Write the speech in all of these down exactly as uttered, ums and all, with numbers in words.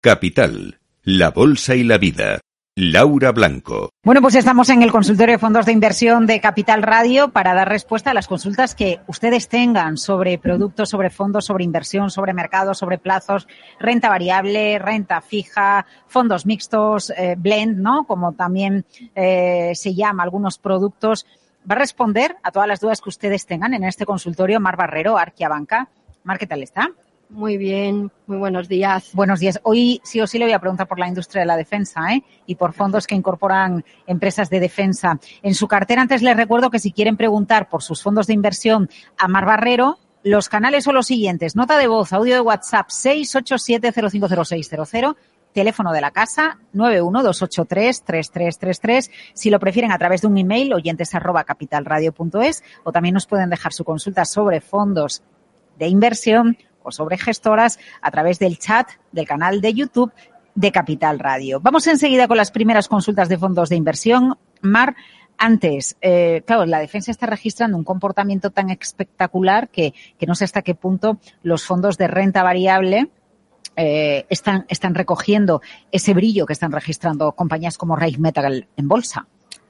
Capital, la bolsa y la vida. Laura Blanco. Bueno, pues estamos en el consultorio de fondos de inversión de Capital Radio para dar respuesta a las consultas que ustedes tengan sobre productos, sobre fondos, sobre inversión, sobre mercados, sobre plazos, renta variable, renta fija, fondos mixtos, eh, blend, ¿no? Como también eh, se llama algunos productos. Va a responder a todas las dudas que ustedes tengan en este consultorio Mar Barrero, Arquia Banca. Mar, ¿qué tal está? Muy bien, muy buenos días. Buenos días. Hoy sí o sí le voy a preguntar por la industria de la defensa, ¿eh? Y por fondos que incorporan empresas de defensa. En su cartera, antes les recuerdo que si quieren preguntar por sus fondos de inversión a Mar Barrero, los canales son los siguientes. Nota de voz, audio de WhatsApp seis ocho siete cero cinco cero seis cero cero. Teléfono de la casa nueve uno dos ocho tres tres tres tres tres. Si lo prefieren a través de un email, oyentes arroba capitalradio punto es, o también nos pueden dejar su consulta sobre fondos de inversión o sobre gestoras a través del chat del canal de YouTube de Capital Radio. Vamos enseguida con las primeras consultas de fondos de inversión. Mar, antes, eh, claro, la defensa está registrando un comportamiento tan espectacular que, que no sé hasta qué punto los fondos de renta variable eh, están, están recogiendo ese brillo que están registrando compañías como Rheinmetall en bolsa.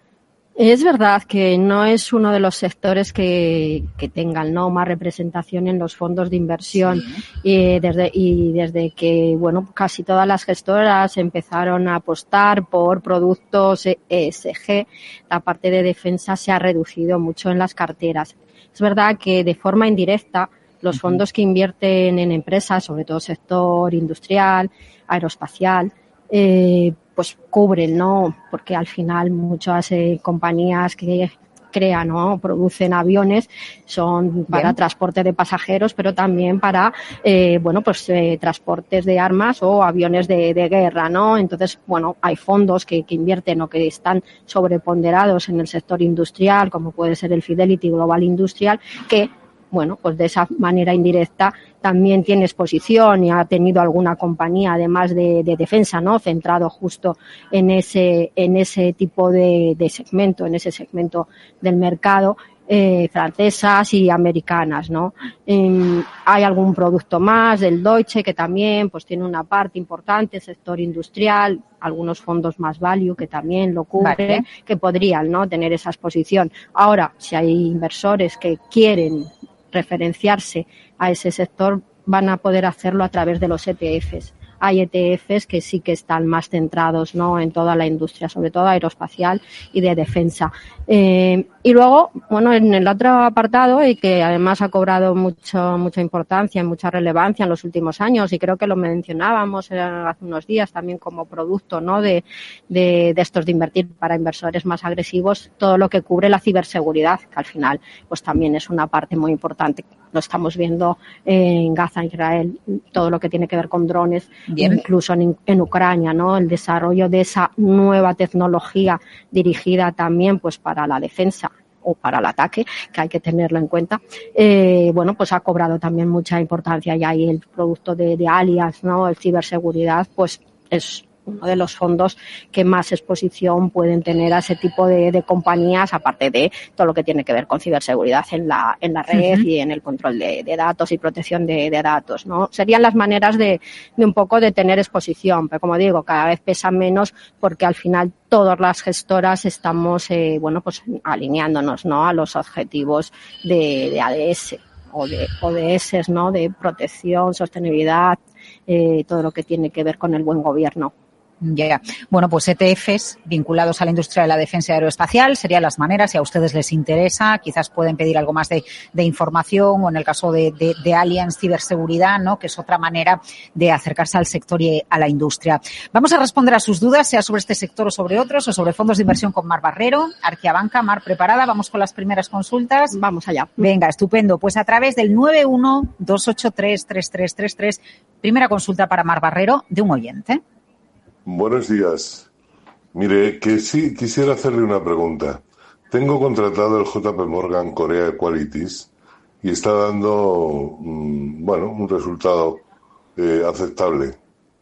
Es verdad que no es uno de los sectores que, que tengan, ¿no?, más representación en los fondos de inversión. Sí. Y desde, y desde que, bueno, casi todas las gestoras empezaron a apostar por productos E S G, la parte de defensa se ha reducido mucho en las carteras. Es verdad que de forma indirecta los fondos que invierten en empresas, sobre todo sector industrial, aeroespacial, eh, pues cubren, ¿no? Porque al final muchas eh, compañías que crean, ¿no?, producen aviones, son para Bien. transporte de pasajeros, pero también para, eh, bueno, pues eh, transportes de armas o aviones de, de guerra, ¿no? Entonces, bueno, hay fondos que, que invierten o que están sobreponderados en el sector industrial, como puede ser el Fidelity Global Industrial, que bueno, pues de esa manera indirecta también tiene exposición y ha tenido alguna compañía, además de, de defensa, ¿no?, centrado justo en ese, en ese tipo de, de segmento, en ese segmento del mercado, eh, francesas y americanas, ¿no? Eh, hay algún producto más del Deutsche que también, pues tiene una parte importante, sector industrial, algunos fondos más value que también lo cubren, vale. que podrían, ¿no?, tener esa exposición. Ahora, si hay inversores que quieren referenciarse a ese sector, van a poder hacerlo a través de los E T Fs. Hay E T Fs que sí que están más centrados, ¿no?, en toda la industria, sobre todo aeroespacial y de defensa. Eh, y luego, bueno, en el otro apartado, y que además ha cobrado mucho, mucha importancia y mucha relevancia en los últimos años, y creo que lo mencionábamos hace unos días también como producto, ¿no?, de, de, de estos de invertir para inversores más agresivos, todo lo que cubre la ciberseguridad, que al final pues también es una parte muy importante. Lo estamos viendo en Gaza, Israel, todo lo que tiene que ver con drones, Bien. incluso en, en Ucrania, ¿no?, el desarrollo de esa nueva tecnología dirigida también pues para la defensa o para el ataque, que hay que tenerlo en cuenta, eh, bueno, pues ha cobrado también mucha importancia, y ahí el producto de, de Allianz, ¿no?, el ciberseguridad, pues es uno de los fondos que más exposición pueden tener a ese tipo de, de compañías, aparte de todo lo que tiene que ver con ciberseguridad en la en la red uh-huh. y en el control de, de datos y protección de, de datos, ¿no? Serían las maneras de, de un poco de tener exposición, pero como digo, cada vez pesa menos porque al final todas las gestoras estamos, eh, bueno, pues alineándonos, ¿no?, a los objetivos de, de A D S o de O D S, ¿no?, de protección, sostenibilidad, eh, todo lo que tiene que ver con el buen gobierno. Ya, yeah. Bueno, pues E T Fs vinculados a la industria de la defensa aeroespacial serían las maneras. Si a ustedes les interesa, quizás pueden pedir algo más de, de información, o en el caso de, de, de Allianz Ciberseguridad, ¿no?, que es otra manera de acercarse al sector y a la industria. Vamos a responder a sus dudas, sea sobre este sector o sobre otros, o sobre fondos de inversión con Mar Barrero, Arquia Banca. Mar, ¿preparada? Vamos con las primeras consultas. Vamos allá. Venga, estupendo. Pues a través del nueve uno dos ocho tres tres tres tres tres, primera consulta para Mar Barrero de un oyente. Buenos días. Mire, que sí quisiera hacerle una pregunta. Tengo contratado el J P Morgan Korea Equities y está dando, mmm, bueno, un resultado eh, aceptable.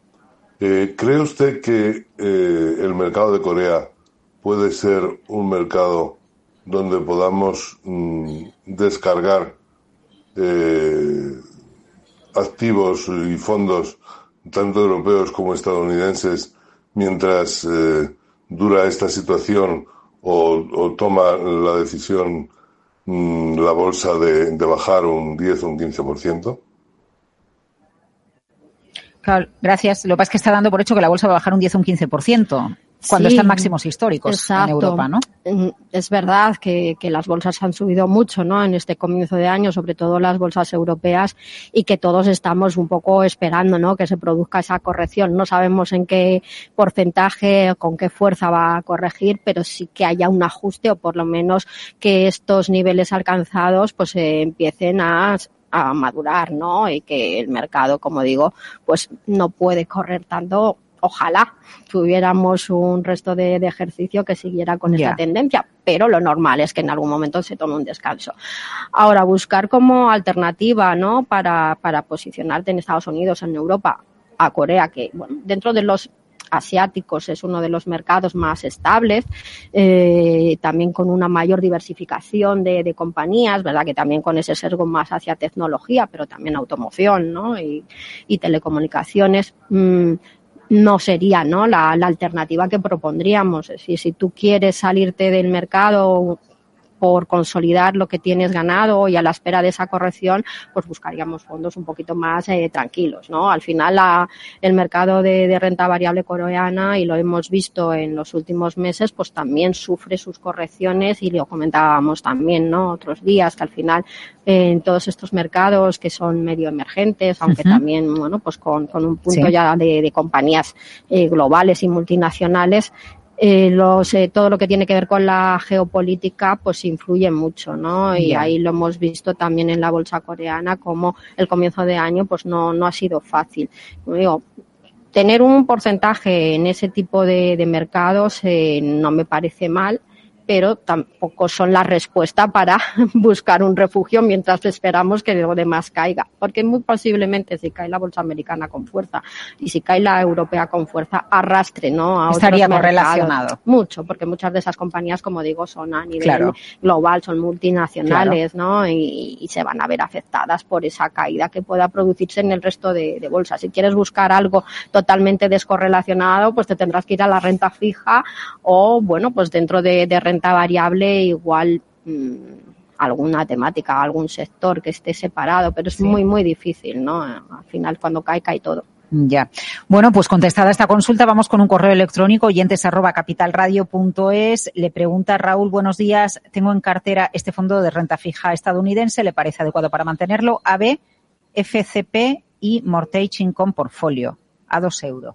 Eh, ¿Cree usted que eh, el mercado de Corea puede ser un mercado donde podamos mmm, descargar eh, activos y fondos tanto europeos como estadounidenses, mientras eh, dura esta situación o, o toma la decisión mmm, la bolsa de, de bajar un diez o un quince por ciento? Claro, gracias. Lo que pasa es que está dando por hecho que la bolsa va a bajar un diez o un quince por ciento. Cuando Sí, están máximos históricos exacto. en Europa, ¿no? Es verdad que, que las bolsas han subido mucho, ¿no? En este comienzo de año, sobre todo las bolsas europeas, y que todos estamos un poco esperando, ¿no? Que se produzca esa corrección. No sabemos en qué porcentaje, con qué fuerza va a corregir, pero sí que haya un ajuste, o por lo menos que estos niveles alcanzados pues eh, empiecen a a madurar, ¿no? Y que el mercado, como digo, pues no puede correr tanto. Ojalá tuviéramos un resto de, de ejercicio que siguiera con yeah. esta tendencia, pero lo normal es que en algún momento se tome un descanso. Ahora, buscar como alternativa, ¿no? Para, para posicionarte en Estados Unidos, en Europa, a Corea, que, bueno, dentro de los asiáticos es uno de los mercados más estables, eh, también con una mayor diversificación de, de compañías, verdad que también con ese sesgo más hacia tecnología, pero también automoción, ¿no? Y, y telecomunicaciones. Mmm, no sería, ¿no? La, la alternativa que propondríamos. Es decir, si tú quieres salirte del mercado por consolidar lo que tienes ganado y a la espera de esa corrección, pues buscaríamos fondos un poquito más eh, tranquilos, ¿no? Al final la, el mercado de, de renta variable coreana, y lo hemos visto en los últimos meses, pues también sufre sus correcciones, y lo comentábamos también, ¿no? Otros días, que al final eh, en todos estos mercados que son medio emergentes, aunque uh-huh. también, bueno, pues con, con un punto sí. ya de, de compañías eh, globales y multinacionales, Eh, los, eh, todo lo que tiene que ver con la geopolítica pues influye mucho, ¿no? Y yeah. ahí lo hemos visto también en la bolsa coreana, como el comienzo de año pues no, no ha sido fácil. Como digo, tener un porcentaje en ese tipo de, de mercados eh, no me parece mal, pero tampoco son la respuesta para buscar un refugio mientras esperamos que lo demás caiga. Porque muy posiblemente si cae la bolsa americana con fuerza y si cae la europea con fuerza, arrastre, ¿no? A Estaría otros correlacionado. Mercados. Mucho, porque muchas de esas compañías, como digo, son a nivel claro. global, son multinacionales, claro. ¿no? Y, y se van a ver afectadas por esa caída que pueda producirse en el resto de, de bolsas. Si quieres buscar algo totalmente descorrelacionado, pues te tendrás que ir a la renta fija o, bueno, pues dentro de, de renta variable igual mmm, alguna temática, algún sector que esté separado, pero es sí. muy, muy difícil, ¿no? Al final, cuando cae, cae todo. Ya. Bueno, pues contestada esta consulta, vamos con un correo electrónico, oyentes arroba capitalradio punto es. Le pregunta Raúl, buenos días, tengo en cartera este fondo de renta fija estadounidense, ¿le parece adecuado para mantenerlo? A B, F C P y Mortgage Income Portfolio, a dos euros.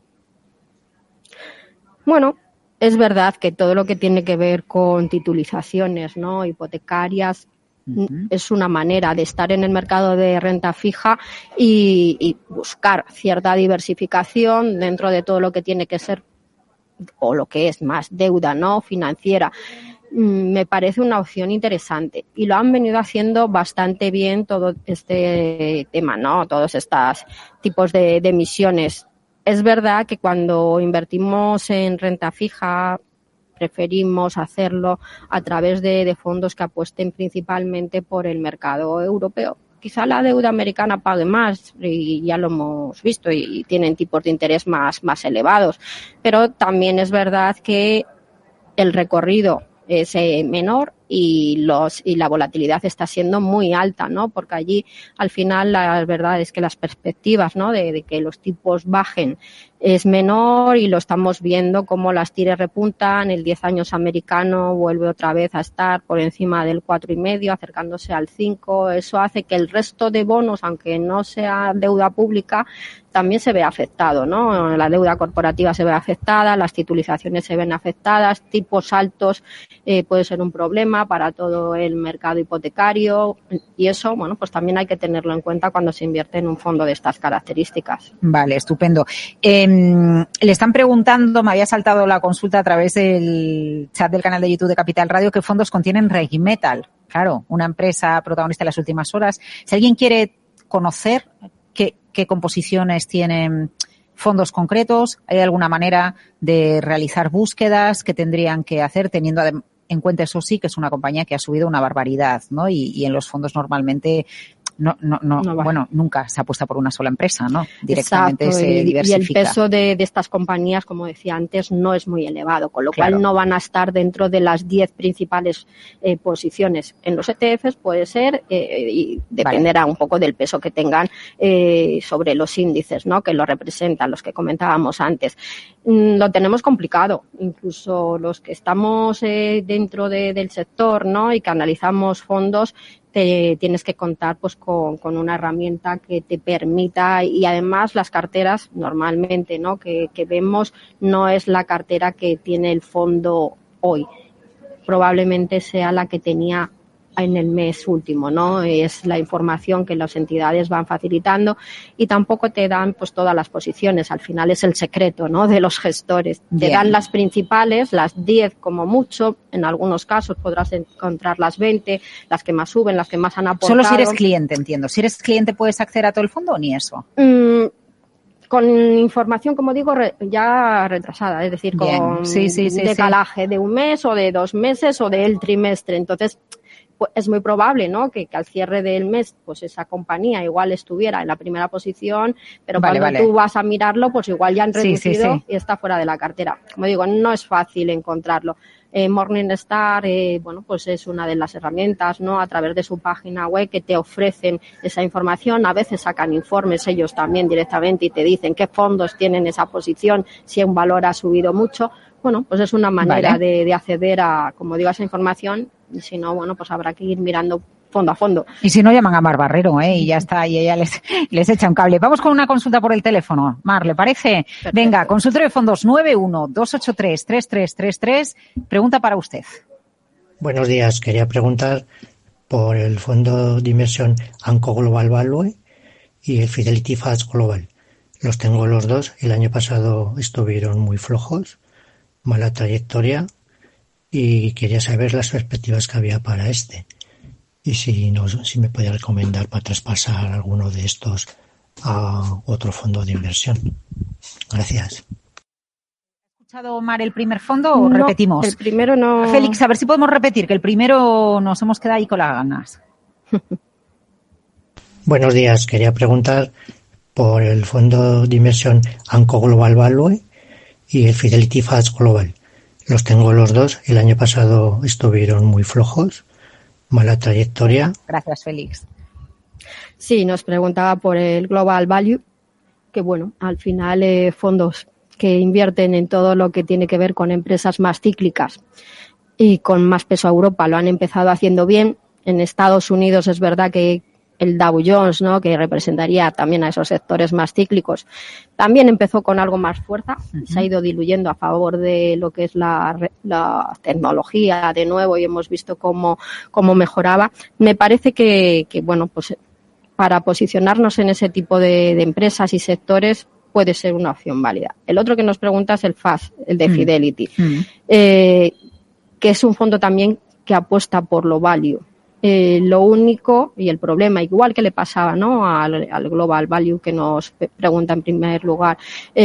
Bueno, es verdad que todo lo que tiene que ver con titulizaciones, ¿no? Hipotecarias, uh-huh. es una manera de estar en el mercado de renta fija y, y buscar cierta diversificación dentro de todo lo que tiene que ser o lo que es más deuda, ¿no? Financiera. Me parece una opción interesante y lo han venido haciendo bastante bien todo este tema, ¿no? Todos estos tipos de, de emisiones. Es verdad que cuando invertimos en renta fija preferimos hacerlo a través de, de fondos que apuesten principalmente por el mercado europeo. Quizá la deuda americana pague más y ya lo hemos visto y tienen tipos de interés más, más elevados, pero también es verdad que el recorrido es eh, menor y los y la volatilidad está siendo muy alta, ¿no? Porque allí al final la verdad es que las perspectivas, ¿no? De, de que los tipos bajen es menor y lo estamos viendo como las tires repuntan, el diez años americano vuelve otra vez a estar por encima del cuatro y medio, acercándose al cinco. Eso hace que el resto de bonos, aunque no sea deuda pública, también se ve afectado, ¿no? La deuda corporativa se ve afectada, las titulizaciones se ven afectadas, tipos altos eh, puede ser un problema para todo el mercado hipotecario y eso, bueno, pues también hay que tenerlo en cuenta cuando se invierte en un fondo de estas características. Vale, estupendo. Eh, le están preguntando, me había saltado la consulta a través del chat del canal de YouTube de Capital Radio, ¿qué fondos contienen Regimetal? Claro, una empresa protagonista en las últimas horas. Si alguien quiere conocer qué, qué composiciones tienen fondos concretos, ¿hay alguna manera de realizar búsquedas que tendrían que hacer teniendo además en cuenta, eso sí, que es una compañía que ha subido una barbaridad, ¿no? Y, y en los fondos normalmente no, no, no, no bueno, nunca se apuesta por una sola empresa, ¿no? Directamente Exacto, se y, diversifica. Y el peso de, de estas compañías, como decía antes, no es muy elevado, con lo Claro. cual no van a estar dentro de las diez principales eh, posiciones. En los E T Fs puede ser, eh, y dependerá vale. un poco del peso que tengan eh, sobre los índices, ¿no? Que lo representan, los que comentábamos antes. Mm, lo tenemos complicado, incluso los que estamos eh, dentro de, del sector, ¿no? Y que analizamos fondos, te tienes que contar pues con, con una herramienta que te permita, y además las carteras normalmente, ¿no? Que, que vemos no es la cartera que tiene el fondo hoy, probablemente sea la que tenía en el mes último, ¿no? Es la información que las entidades van facilitando y tampoco te dan pues todas las posiciones, al final es el secreto, ¿no? De los gestores. Bien. Te dan las principales, las diez como mucho, en algunos casos podrás encontrar las veinte, las que más suben, las que más han aportado. Solo si eres cliente, entiendo. Si eres cliente puedes acceder a todo el fondo o ni eso. Mm, con información, como digo, re, ya retrasada, es decir, Bien. con sí, sí, sí, decalaje sí. de un mes o de dos meses o del trimestre. Entonces, pues es muy probable, ¿no? Que, que al cierre del mes, pues esa compañía igual estuviera en la primera posición, pero vale, cuando vale. tú vas a mirarlo, pues igual ya han reducido sí, sí, sí. y está fuera de la cartera. Como digo, no es fácil encontrarlo. Eh, Morningstar, eh, bueno, pues es una de las herramientas, ¿no? A través de su página web que te ofrecen esa información. A veces sacan informes ellos también directamente y te dicen qué fondos tienen esa posición, si un valor ha subido mucho. Bueno, pues es una manera vale. de, de acceder a, como digo, a esa información. Y si no, bueno, pues habrá que ir mirando fondo a fondo. Y si no, llaman a Mar Barrero, ¿eh? Y ya está, y ella les, les echa un cable. Vamos con una consulta por el teléfono. Mar, ¿le parece? Perfecto. Venga, consultorio de fondos nueve uno dos ocho tres tres tres tres tres. Pregunta para usted. Buenos días. Quería preguntar por el fondo de inversión Anco Global Value y el Fidelity Fast Global. Los tengo los dos. El año pasado estuvieron muy flojos, mala trayectoria, y quería saber las perspectivas que había para este. Y si no, si me podía recomendar para traspasar alguno de estos a otro fondo de inversión. Gracias. ¿Ha escuchado, Mar, el primer fondo o no, repetimos? El primero no. Félix, a ver si podemos repetir, que el primero nos hemos quedado ahí con las ganas. Buenos días. Quería preguntar por el fondo de inversión Anco Global Value y el Fidelity Fast Global. Los tengo los dos. El año pasado estuvieron muy flojos, mala trayectoria. Gracias, Félix. Sí, nos preguntaba por el Global Value, que bueno, al final eh, fondos que invierten en todo lo que tiene que ver con empresas más cíclicas y con más peso a Europa lo han empezado haciendo bien. En Estados Unidos es verdad que el Dow Jones, ¿no? Que representaría también a esos sectores más cíclicos, también empezó con algo más fuerza, uh-huh. se ha ido diluyendo a favor de lo que es la, la tecnología de nuevo y hemos visto cómo, cómo mejoraba. Me parece que, que, bueno, pues para posicionarnos en ese tipo de, de empresas y sectores puede ser una opción válida. El otro que nos pregunta es el F A S, el de uh-huh. Fidelity, uh-huh. eh, que es un fondo también que apuesta por lo value. Eh, lo único y el problema, igual que le pasaba, ¿no? al, al Global Value que nos pregunta en primer lugar,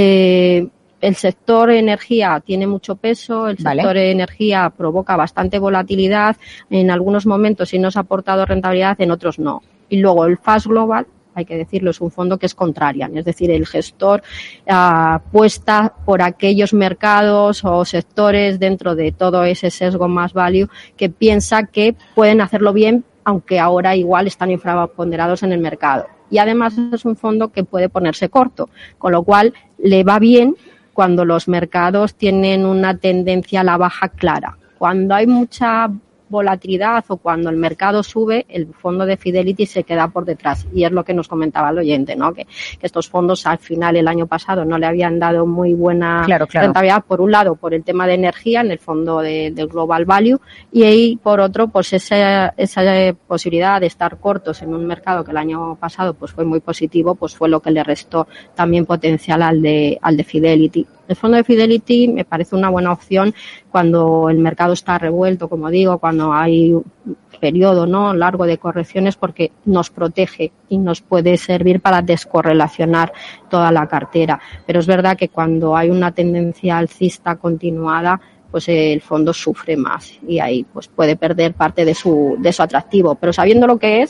eh, el sector energía tiene mucho peso, el sector vale. energía provoca bastante volatilidad, en algunos momentos sí nos ha aportado rentabilidad, en otros no. Y luego el Fast Global, hay que decirlo, es un fondo que es contrarian, es decir, el gestor uh, apuesta por aquellos mercados o sectores dentro de todo ese sesgo más value que piensa que pueden hacerlo bien, aunque ahora igual están infraponderados en el mercado. Y además es un fondo que puede ponerse corto, con lo cual le va bien cuando los mercados tienen una tendencia a la baja clara. Cuando hay mucha volatilidad o cuando el mercado sube, el fondo de Fidelity se queda por detrás. Y es lo que nos comentaba el oyente, ¿no? Que, que estos fondos al final el año pasado no le habían dado muy buena claro, claro. rentabilidad, por un lado por el tema de energía en el fondo de, del Global Value y ahí por otro pues esa, esa posibilidad de estar cortos en un mercado que el año pasado pues fue muy positivo, pues fue lo que le restó también potencial al de, al de Fidelity. El fondo de Fidelity me parece una buena opción cuando el mercado está revuelto, como digo, cuando hay un periodo, ¿no?, largo de correcciones, porque nos protege y nos puede servir para descorrelacionar toda la cartera. Pero es verdad que cuando hay una tendencia alcista continuada, pues el fondo sufre más y ahí pues puede perder parte de su de su atractivo. Pero sabiendo lo que es,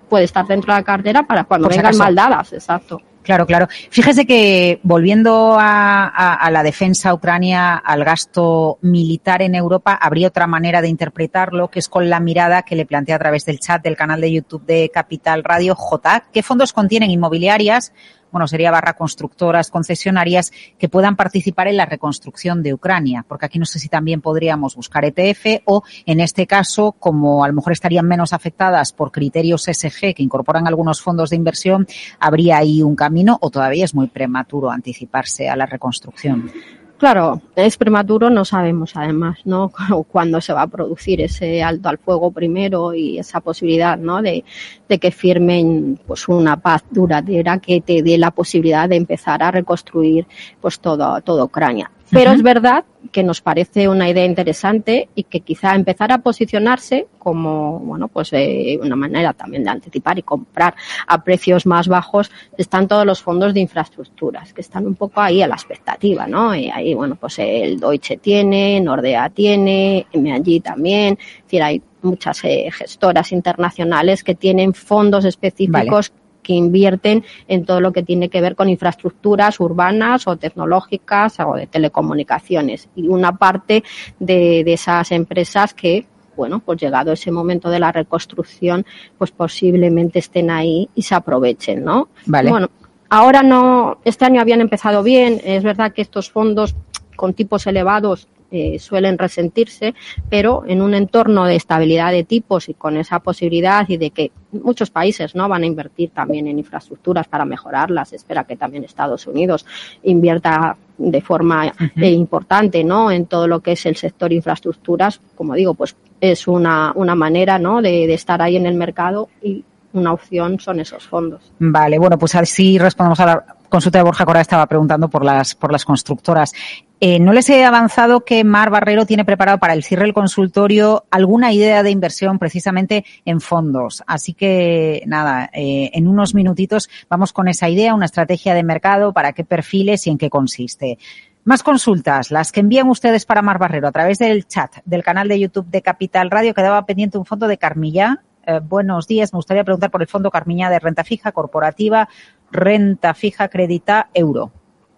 puede estar dentro de la cartera para cuando Por si vengan acaso. mal dadas, exacto. Claro, claro. Fíjese que volviendo a, a, a la defensa ucrania, al gasto militar en Europa, habría otra manera de interpretarlo, que es con la mirada que le plantea a través del chat del canal de YouTube de Capital Radio, J. ¿Qué fondos contienen inmobiliarias? Bueno, sería barra constructoras, concesionarias que puedan participar en la reconstrucción de Ucrania, porque aquí no sé si también podríamos buscar E T F o, en este caso, como a lo mejor estarían menos afectadas por criterios E S G que incorporan algunos fondos de inversión, habría ahí un camino o todavía es muy prematuro anticiparse a la reconstrucción. Claro, es prematuro, no sabemos además, ¿no? Cuándo se va a producir ese alto al fuego primero y esa posibilidad, ¿no? De, de que firmen, pues, una paz duradera que te dé la posibilidad de empezar a reconstruir, pues, todo, todo Ucrania. Pero uh-huh. es verdad que nos parece una idea interesante y que quizá empezar a posicionarse como, bueno, pues eh, una manera también de anticipar y comprar a precios más bajos están todos los fondos de infraestructuras que están un poco ahí a la expectativa, ¿no? Y ahí, bueno, pues el Deutsche tiene, Nordea tiene, M and G también, es decir, hay muchas eh, gestoras internacionales que tienen fondos específicos vale. que invierten en todo lo que tiene que ver con infraestructuras urbanas o tecnológicas o de telecomunicaciones. Y una parte de, de esas empresas que, bueno, pues llegado ese momento de la reconstrucción, pues posiblemente estén ahí y se aprovechen, ¿no? Vale. Bueno, ahora no, este año habían empezado bien, es verdad que estos fondos con tipos elevados Eh, suelen resentirse, pero en un entorno de estabilidad de tipos y con esa posibilidad y de que muchos países no van a invertir también en infraestructuras para mejorarlas, espera que también Estados Unidos invierta de forma uh-huh. eh, importante, ¿no? En todo lo que es el sector infraestructuras, como digo, pues es una una manera, ¿no? de, de estar ahí en el mercado y una opción son esos fondos. Vale, bueno, pues así respondemos a la consulta de Borja Cora, estaba preguntando por las por las constructoras. Eh, no les he avanzado que Mar Barrero tiene preparado para el cierre del consultorio alguna idea de inversión precisamente en fondos. Así que, nada, eh, en unos minutitos vamos con esa idea, una estrategia de mercado, para qué perfiles y en qué consiste. Más consultas, las que envían ustedes para Mar Barrero a través del chat del canal de YouTube de Capital Radio. Quedaba pendiente un fondo de Carmillá. Eh, buenos días, me gustaría preguntar por el fondo Carmillá de renta fija corporativa, renta fija crédita euro.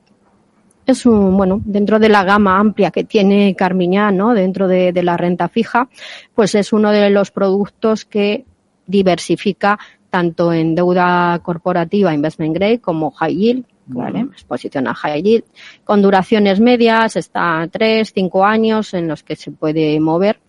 Es un, bueno, dentro de la gama amplia que tiene Carmillá, ¿no? Dentro de, de la renta fija, pues es uno de los productos que diversifica tanto en deuda corporativa, investment grade, como high yield, ¿vale? Exposición a high yield, con duraciones medias, está tres, cinco años en los que se puede mover.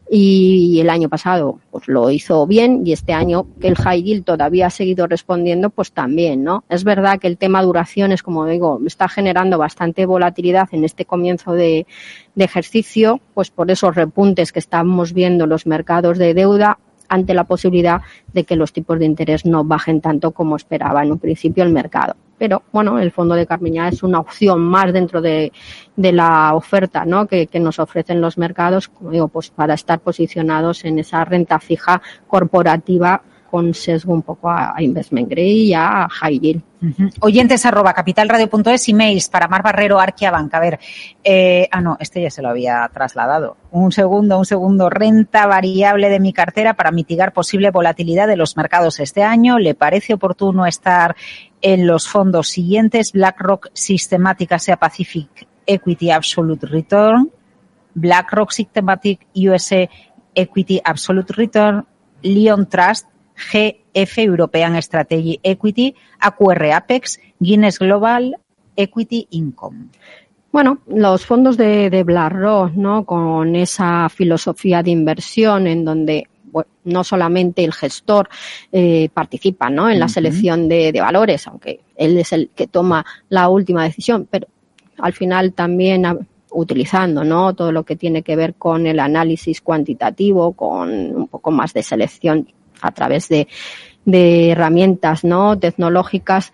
Y el año pasado pues lo hizo bien y este año que el high yield todavía ha seguido respondiendo, pues también, ¿no? Es verdad que el tema duraciones, como digo, está generando bastante volatilidad en este comienzo de, de ejercicio, pues por esos repuntes que estamos viendo en los mercados de deuda ante la posibilidad de que los tipos de interés no bajen tanto como esperaba en un principio el mercado. Pero, bueno, el fondo de Carmillá es una opción más dentro de, de la oferta, ¿no? Que, que nos ofrecen los mercados, como digo, pues para estar posicionados en esa renta fija corporativa con sesgo un poco a, a investment grade y a high yield. Uh-huh. Oyentes arroba capitalradio punto es, emails para Mar Barrero, Arquiabank. A ver, eh, ah no, este ya se lo había trasladado. Un segundo, un segundo. Renta variable de mi cartera para mitigar posible volatilidad de los mercados este año. ¿Le parece oportuno estar en los fondos siguientes? BlackRock Systematic Asia Pacific Equity Absolute Return, BlackRock Systematic U S A Equity Absolute Return, Lion Trust, G F European Strategy Equity, A Q R Apex, Guinness Global Equity Income. Bueno, los fondos de, de BlackRock, ¿no? Con esa filosofía de inversión en donde bueno, no solamente el gestor eh, participa, ¿no? En la selección de, de valores, aunque él es el que toma la última decisión, pero al final también a, utilizando, ¿no? Todo lo que tiene que ver con el análisis cuantitativo, con un poco más de selección a través de, de herramientas, ¿no? Tecnológicas,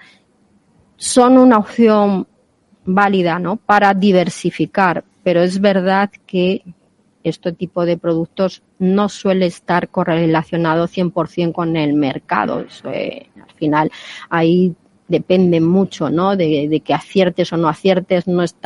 son una opción válida, ¿no? Para diversificar, pero es verdad que este tipo de productos no suele estar correlacionado cien por ciento con el mercado. Eso, eh, al final ahí depende mucho, ¿no? De, de que aciertes o no aciertes, no está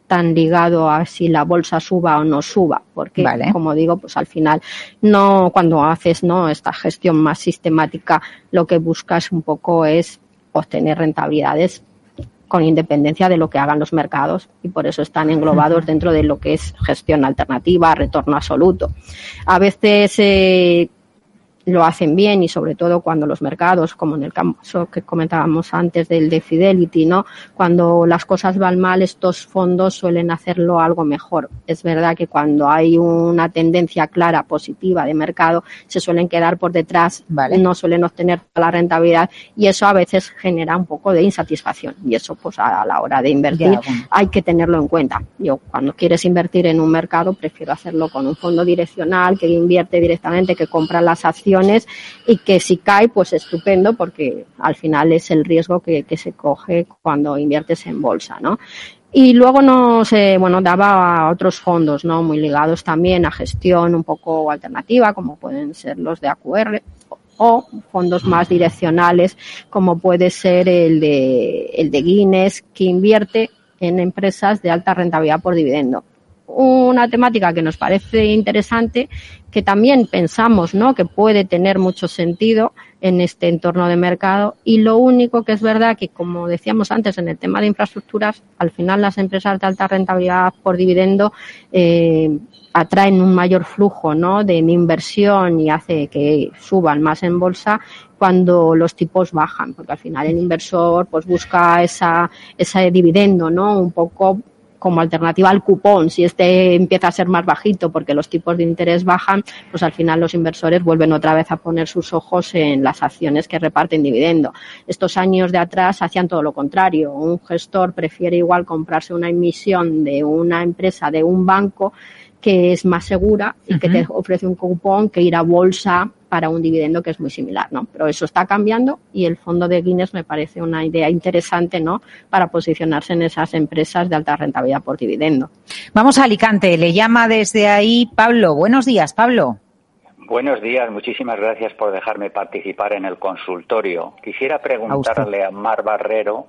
tan ligado a si la bolsa suba o no suba, porque vale. como digo, pues al final no, cuando haces no esta gestión más sistemática, lo que buscas un poco es obtener rentabilidades con independencia de lo que hagan los mercados, y por eso están englobados dentro de lo que es gestión alternativa, retorno absoluto. A veces eh, lo hacen bien, y sobre todo cuando los mercados, como en el caso que comentábamos antes del de Fidelity, ¿no? Cuando las cosas van mal, estos fondos suelen hacerlo algo mejor. Es verdad que cuando hay una tendencia clara positiva de mercado, se suelen quedar por detrás, vale. no suelen obtener toda la rentabilidad, y eso a veces genera un poco de insatisfacción, y eso pues a la hora de invertir ya, bueno. hay que tenerlo en cuenta. Yo cuando quieres invertir en un mercado prefiero hacerlo con un fondo direccional que invierte directamente, que compra las acciones, y que si cae, pues estupendo, porque al final es el riesgo que, que se coge cuando inviertes en bolsa, ¿no? Y luego nos, eh, bueno, daba a otros fondos, ¿no? Muy ligados también a gestión un poco alternativa, como pueden ser los de A Q R, o fondos más direccionales, como puede ser el de, el de Guinness, que invierte en empresas de alta rentabilidad por dividendo. Una temática que nos parece interesante, que también pensamos, ¿no?, que puede tener mucho sentido en este entorno de mercado, y lo único que es verdad que, como decíamos antes en el tema de infraestructuras, al final las empresas de alta rentabilidad por dividendo eh, atraen un mayor flujo, ¿no?, de inversión, y hace que suban más en bolsa cuando los tipos bajan, porque al final el inversor pues busca esa ese dividendo, ¿no?, un poco como alternativa al cupón. Si este empieza a ser más bajito porque los tipos de interés bajan, pues al final los inversores vuelven otra vez a poner sus ojos en las acciones que reparten dividendo. Estos años de atrás hacían todo lo contrario. Un gestor prefiere igual comprarse una emisión de una empresa, de un banco, que es más segura y uh-huh. que te ofrece un cupón, que ir a bolsa para un dividendo que es muy similar, ¿no? Pero eso está cambiando, y el fondo de Guinness me parece una idea interesante, ¿no?, para posicionarse en esas empresas de alta rentabilidad por dividendo. Vamos a Alicante, le llama desde ahí Pablo. Buenos días, Pablo. Buenos días, muchísimas gracias por dejarme participar en el consultorio. Quisiera preguntarle a, a Mar Barrero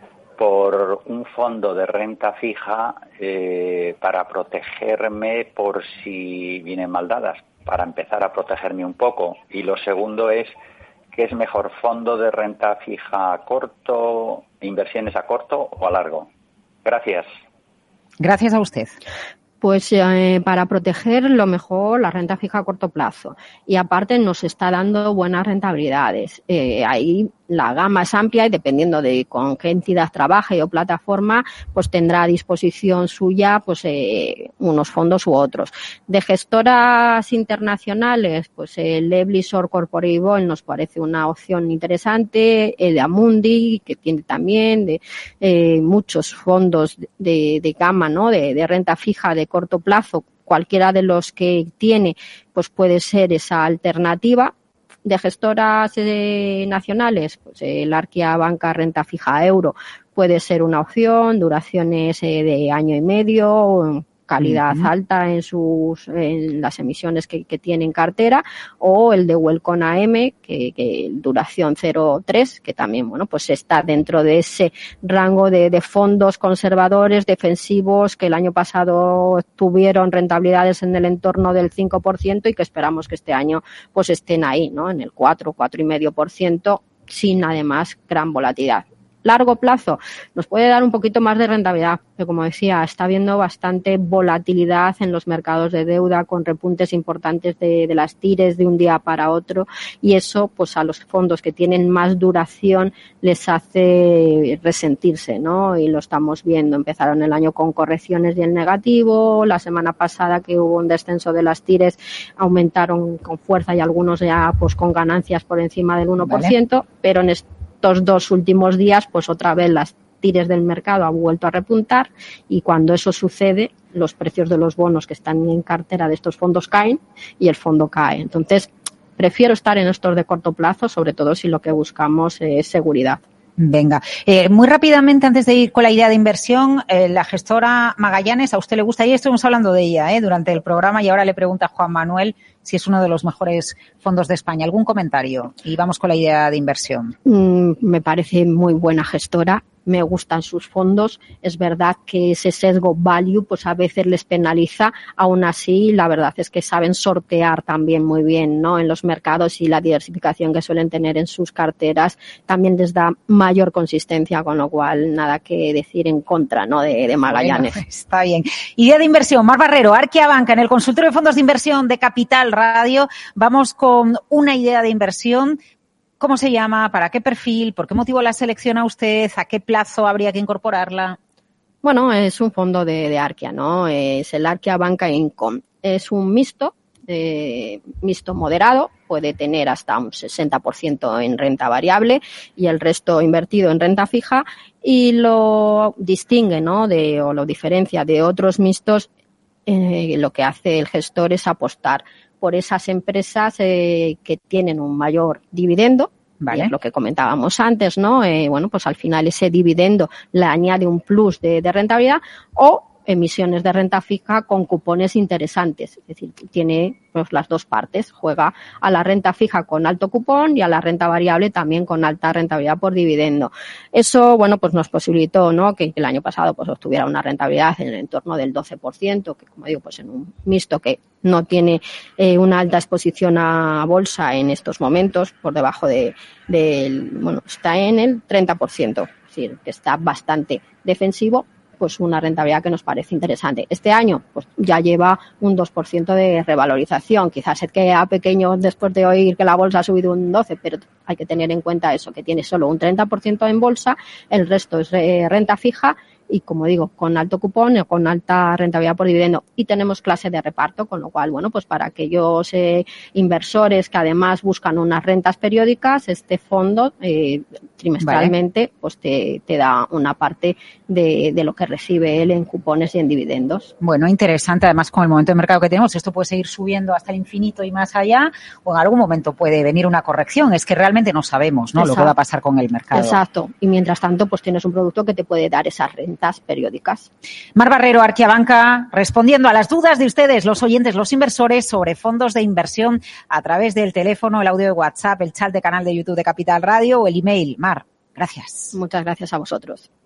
por un fondo de renta fija eh, para protegerme por si vienen mal dadas, para empezar a protegerme un poco. Y lo segundo es, ¿qué es mejor, fondo de renta fija a corto, inversiones a corto o a largo? Gracias. Gracias a usted. Pues eh, para proteger lo mejor la renta fija a corto plazo, y aparte nos está dando buenas rentabilidades. Eh, ahí la gama es amplia, y dependiendo de con qué entidad trabaje o plataforma, pues tendrá a disposición suya pues eh, unos fondos u otros. De gestoras internacionales, pues el Eblisor Corporate Bond nos parece una opción interesante, el de Amundi, que tiene también de eh, muchos fondos de, de gama, ¿no?, de, de renta fija de corto plazo. Cualquiera de los que tiene pues puede ser esa alternativa. De gestoras eh, nacionales, pues el Arquia Banca Renta Fija Euro puede ser una opción, duraciones eh, de año y medio, calidad uh-huh. alta en sus en las emisiones que, que tiene en cartera, o el de Welcome A M, que, que duración cero coma tres, que también, bueno, pues está dentro de ese rango de, de fondos conservadores, defensivos, que el año pasado tuvieron rentabilidades en el entorno del cinco por ciento, y que esperamos que este año pues estén ahí, ¿no?, en el cuatro, cuatro coma cinco por ciento, sin además gran volatilidad. Largo plazo nos puede dar un poquito más de rentabilidad, pero como decía, está habiendo bastante volatilidad en los mercados de deuda, con repuntes importantes de, de las tires de un día para otro, y eso pues a los fondos que tienen más duración les hace resentirse, ¿no? Y lo estamos viendo. Empezaron el año con correcciones y en negativo, la semana pasada que hubo un descenso de las tires aumentaron con fuerza, y algunos ya pues con ganancias por encima del uno por ciento, vale. Pero en este estos dos últimos días, pues otra vez las tires del mercado han vuelto a repuntar, y cuando eso sucede, los precios de los bonos que están en cartera de estos fondos caen y el fondo cae. Entonces, prefiero estar en estos de corto plazo, sobre todo si lo que buscamos es seguridad. Venga, eh, muy rápidamente, antes de ir con la idea de inversión, eh, la gestora Magallanes, ¿a usted le gusta? Ya estuvimos hablando de ella eh, durante el programa, y ahora le pregunta a Juan Manuel si es uno de los mejores fondos de España. ¿Algún comentario? Y vamos con la idea de inversión. Mm, me parece muy buena gestora. me gustan sus fondos. Es verdad que ese sesgo value pues a veces les penaliza, aún así la verdad es que saben sortear también muy bien, ¿no?, en los mercados, y la diversificación que suelen tener en sus carteras también les da mayor consistencia, con lo cual nada que decir en contra, ¿no?, de, de Magallanes. Bueno, está bien. Idea de inversión, Mar Barrero, Arquia Banca, en el consultorio de fondos de inversión de Capital Radio. Vamos con una idea de inversión. ¿Cómo se llama? ¿Para qué perfil? ¿Por qué motivo la selecciona usted? ¿A qué plazo habría que incorporarla? Bueno, es un fondo de, de Arquia, ¿no? Es el Arquia Banca Income. Es un mixto, eh, mixto moderado, puede tener hasta un sesenta por ciento en renta variable y el resto invertido en renta fija, y lo distingue, ¿no?, de, o lo diferencia de otros mixtos. Eh, lo que hace el gestor es apostar por esas empresas eh, que tienen un mayor dividendo. Vale. Es lo que comentábamos antes, ¿no? Eh, bueno, pues al final ese dividendo le añade un plus de, de rentabilidad, o emisiones de renta fija con cupones interesantes. Es decir, tiene pues las dos partes. Juega a la renta fija con alto cupón y a la renta variable también con alta rentabilidad por dividendo. Eso, bueno, pues nos posibilitó, ¿no?, que el año pasado pues obtuviera una rentabilidad en el entorno del doce por ciento, que como digo, pues en un mixto que no tiene eh, una alta exposición a bolsa en estos momentos, por debajo de, del, bueno, está en el treinta por ciento. Es decir, que está bastante defensivo, pues una rentabilidad que nos parece interesante. Este año pues ya lleva un dos por ciento de revalorización. Quizás se queda pequeño después de oír que la bolsa ha subido un doce por ciento, pero hay que tener en cuenta eso, que tiene solo un treinta por ciento en bolsa, el resto es renta fija y, como digo, con alto cupón o con alta rentabilidad por dividendo. Y tenemos clase de reparto, con lo cual, bueno, pues para aquellos eh, inversores que además buscan unas rentas periódicas, este fondo eh, trimestralmente vale. pues te, te da una parte de, de lo que recibe él en cupones y en dividendos. Bueno, interesante. Además, con el momento de mercado que tenemos, esto puede seguir subiendo hasta el infinito y más allá, o en algún momento puede venir una corrección. Es que realmente no sabemos, ¿no?, Exacto. lo que va a pasar con el mercado. Exacto. Y mientras tanto, pues tienes un producto que te puede dar esas rentas periódicas. Mar Barrero, Arquia Banca, respondiendo a las dudas de ustedes, los oyentes, los inversores, sobre fondos de inversión a través del teléfono, el audio de WhatsApp, el chat de canal de YouTube de Capital Radio o el email. Mar, gracias. Muchas gracias a vosotros.